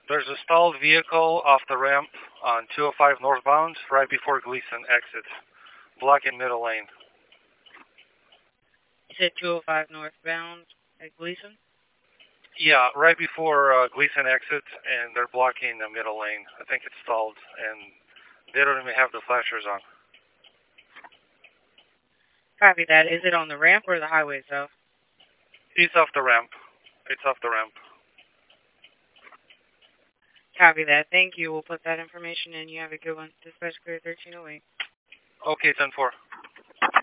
There's a stalled vehicle off the ramp on 205 northbound, right before Gleason exits, blocking middle lane. You said 205 northbound at Gleason? Yeah, right before Gleason exits, and they're blocking the middle lane. I think it's stalled, and they don't even have the flashers on. Copy that. Is it on the ramp or the highway itself? It's off the ramp. It's off the ramp. Copy that. Thank you. We'll put that information in. You have a good one. Dispatch clear 1308. Okay, 10-4.